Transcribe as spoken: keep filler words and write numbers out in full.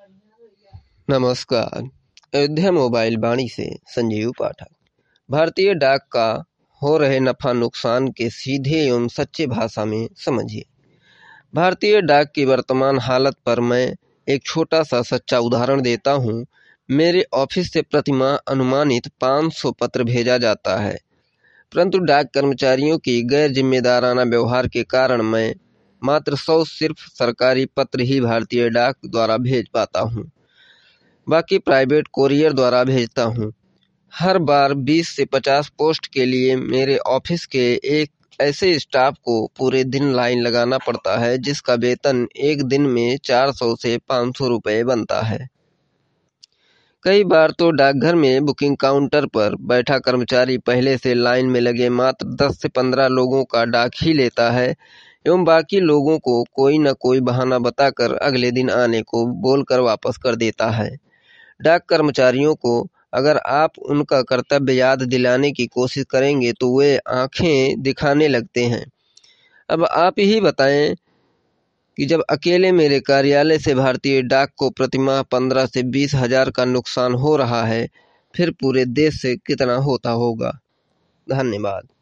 नमस्कार। अयोध्या मोबाइल वाणी से संजीव पाठक। भारतीय डाक का हो रहे नफा नुकसान के सीधे एवं सच्चे भाषा में समझिए। भारतीय डाक की वर्तमान हालत पर मैं एक छोटा सा सच्चा उदाहरण देता हूँ। मेरे ऑफिस से प्रतिमाह अनुमानित पाँच सौ पत्र भेजा जाता है, परंतु डाक कर्मचारियों की गैर जिम्मेदाराना व्यवहार के कारण मैं मात्र सौ सिर्फ सरकारी पत्र ही भारतीय डाक द्वारा भेज पाता हूँ। बाकी प्राइवेट कोरियर द्वारा भेजता हूँ। हर बार बीस से पचास पोस्ट के लिए मेरे ऑफिस के एक ऐसे स्टाफ को पूरे दिन लाइन लगाना पड़ता है, जिसका वेतन एक दिन में चार सौ से पाँच सौ रुपये बनता है। कई बार तो डाकघर में बुकिंग काउंटर पर बैठा कर्मचारी पहले से लाइन में लगे मात्र दस से पंद्रह लोगों का डाक ही लेता है एवं बाकी लोगों को कोई न कोई बहाना बताकर अगले दिन आने को बोलकर वापस कर देता है। डाक कर्मचारियों को अगर आप उनका कर्तव्य याद दिलाने की कोशिश करेंगे तो वे आंखें दिखाने लगते हैं। अब आप ही बताएं कि जब अकेले मेरे कार्यालय से भारतीय डाक को प्रतिमाह पंद्रह से बीस हजार का नुकसान हो रहा है, फिर पूरे देश से कितना होता होगा। धन्यवाद।